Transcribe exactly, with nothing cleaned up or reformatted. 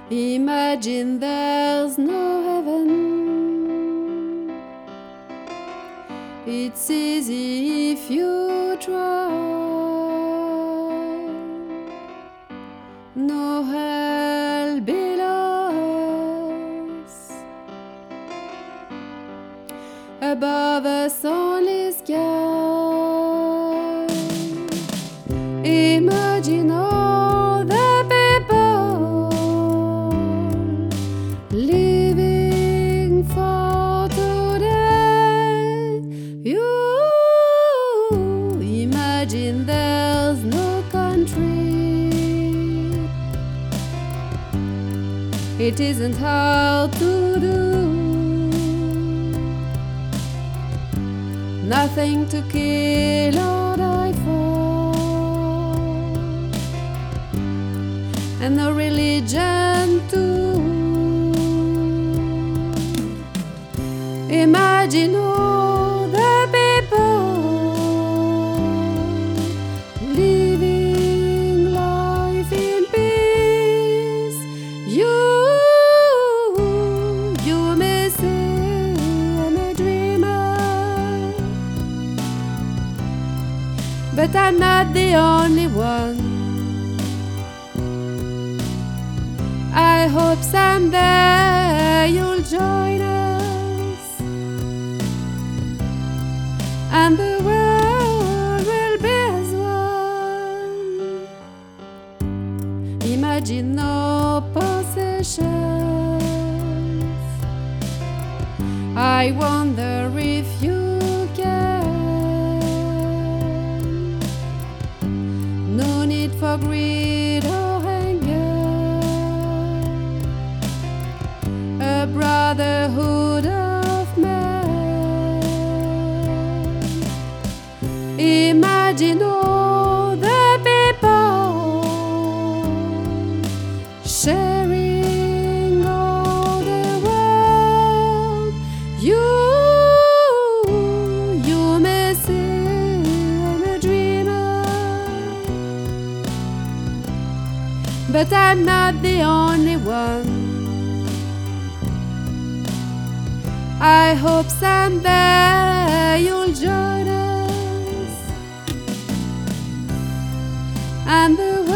Imagine there's no heaven. It's easy if you try. No hell below us. Above us only sky. Imagine all the people living for today. You imagine there's no country. It isn't hard to do. Nothing to kill or die for, and no religion too. Imagine all the people living life in peace. You, you may say I'm a dreamer, but I'm not the only one. I hope someday you'll join us, and the world will be as one. Imagine no possessions. I wonder if you can. No need for greed or anger. A brotherhood of man. Imagine all the people sharing all the world. You, you may say I'm a dreamer, but I'm not the only one. I hope someday you'll join us, and the